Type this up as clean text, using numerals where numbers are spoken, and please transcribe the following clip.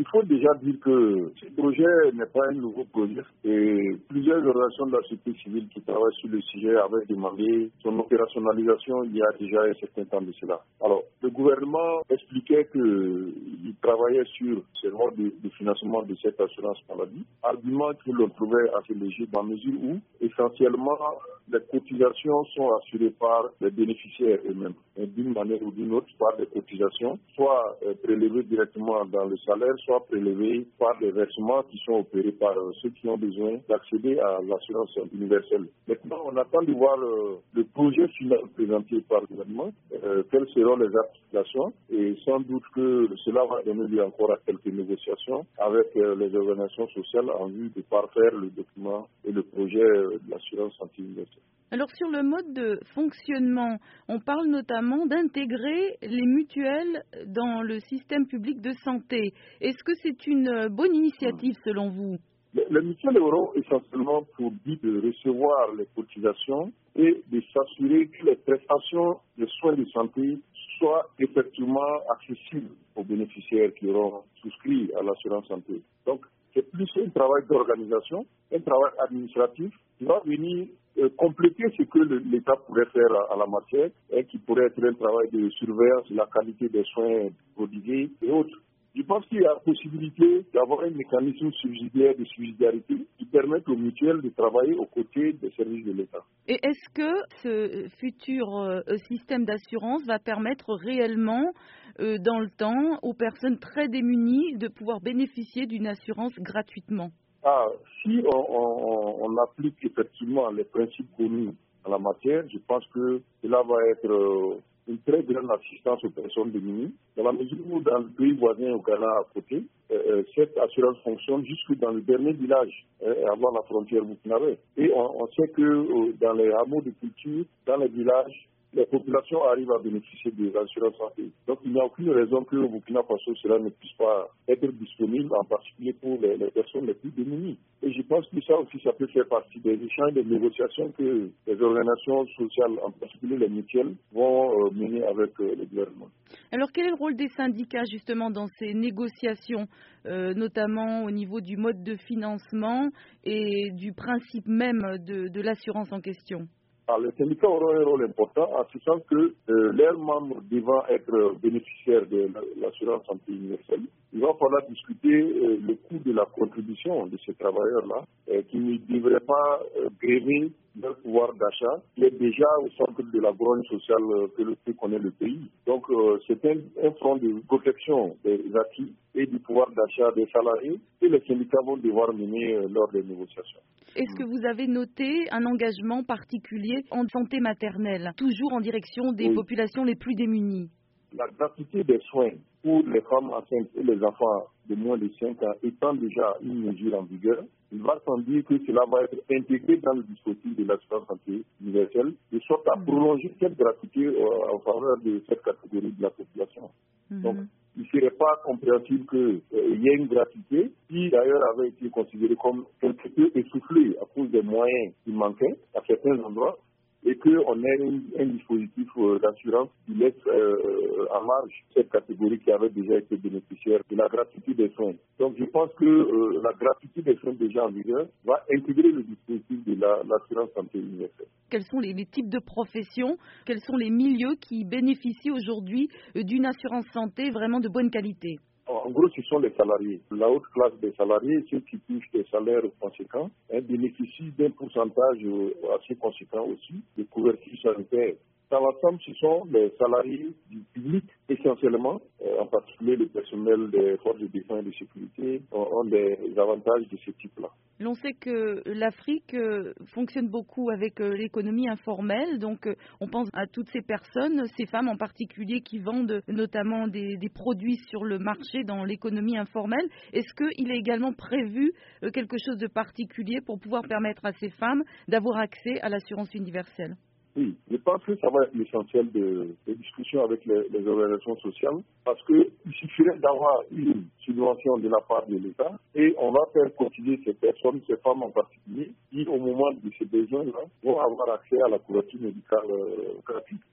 Il faut déjà dire que ce projet n'est pas un nouveau projet et plusieurs organisations de la société civile qui travaillent sur le sujet avaient demandé son opérationnalisation il y a déjà un certain temps de cela. Alors, le gouvernement expliquait qu'il travaillait sur ce mode de financement de cette assurance maladie, argument que l'on trouvait assez léger dans la mesure où, essentiellement, les cotisations sont assurées par les bénéficiaires eux-mêmes, d'une manière ou d'une autre, par des cotisations, soit prélevées directement dans le salaire, soit prélevées par des versements qui sont opérés par ceux qui ont besoin d'accéder à l'assurance universelle. Maintenant, on attend de voir le projet final présenté par le gouvernement, quelles seront les applications, et sans doute que cela va donner lieu encore à quelques négociations avec les organisations sociales en vue de parfaire le document et le projet de l'assurance santé universelle. Alors sur le mode de fonctionnement, on parle notamment d'intégrer les mutuelles dans le système public de santé. Est-ce que c'est une bonne initiative selon vous? Les mutuelles auront essentiellement pour but de recevoir les cotisations et de s'assurer que les prestations de soins de santé soient effectivement accessibles aux bénéficiaires qui auront souscrit à l'assurance santé. Donc, c'est plus un travail d'organisation, un travail administratif qui va venir compléter ce que l'État pourrait faire à la matière et qui pourrait être un travail de surveillance de la qualité des soins prodigués et autres. Je pense qu'il y a la possibilité d'avoir un mécanisme subsidiaire de subsidiarité qui permette aux mutuelles de travailler aux côtés des services de l'État. Et est-ce que ce futur système d'assurance va permettre réellement, dans le temps, aux personnes très démunies de pouvoir bénéficier d'une assurance gratuitement? Si on applique effectivement les principes connus en la matière, je pense que cela va être une très grande assistance aux personnes démunies, dans la mesure où dans le pays voisin au Ghana à côté, cette assurance fonctionne jusque dans le dernier village, avant la frontière burkinabé. Et on sait que dans les hameaux de culture, dans les villages, les populations arrivent à bénéficier de l'assurance santé. Donc il n'y a aucune raison que au Burkina Faso cela ne puisse pas être disponible, en particulier pour les personnes les plus démunies. Et je pense que ça aussi, ça peut faire partie des échanges, des négociations que les organisations sociales, en particulier les mutuelles, vont mener avec le gouvernement. Alors quel est le rôle des syndicats justement dans ces négociations, notamment au niveau du mode de financement et du principe même de l'assurance en question? Les syndicats auront un rôle important en ce sens que leurs membres devant être bénéficiaires de l'assurance santé universelle, il va falloir discuter le coût de la contribution de ces travailleurs-là qui ne devraient pas gréver leur pouvoir d'achat qui est déjà au centre de la grogne sociale que connaît le pays. Donc c'est un front de protection des acquis et du pouvoir d'achat des salariés que les syndicats vont devoir mener lors des négociations. Est-ce que vous avez noté un engagement particulier en santé maternelle, toujours en direction des populations les plus démunies? La gratuité des soins pour les femmes enceintes et les enfants de moins de 5 ans étant déjà une mesure en vigueur, il va sans dire que cela va être intégré dans le dispositif de l'assurance santé universelle, de sorte à prolonger cette gratuité en faveur de cette catégorie de la population. Donc, il ne serait pas compréhensible qu'il y ait une gratuité qui d'ailleurs avait été considérée comme quelque peu essoufflée à cause des moyens qui manquaient à certains endroits et qu'on ait un dispositif d'assurance qui laisse en marge cette catégorie qui avait déjà été bénéficiaire de la gratuité des soins. Donc je pense que la gratuité des soins déjà en vigueur va intégrer le dispositif de l'assurance santé universelle. Quels sont les types de professions, quels sont les milieux qui bénéficient aujourd'hui d'une assurance santé vraiment de bonne qualité? En gros, ce sont les salariés. La haute classe des salariés, ceux qui touchent des salaires conséquents, bénéficient d'un pourcentage assez conséquent aussi de couverture sanitaire. Dans l'ensemble, ce sont les salariés du public essentiellement, en particulier le personnel des forces de défense et de sécurité, ont des avantages de ce type-là. L'on sait que l'Afrique fonctionne beaucoup avec l'économie informelle, donc on pense à toutes ces personnes, ces femmes en particulier qui vendent notamment des produits sur le marché dans l'économie informelle. Est-ce qu'il est également prévu quelque chose de particulier pour pouvoir permettre à ces femmes d'avoir accès à l'assurance universelle? Oui, je pense que ça va être l'essentiel des discussions avec les organisations sociales parce qu'il suffirait d'avoir une subvention de la part de l'État et on va faire continuer ces personnes, ces femmes en particulier, qui au moment de ces besoins-là vont avoir accès à la couverture médicale gratuite.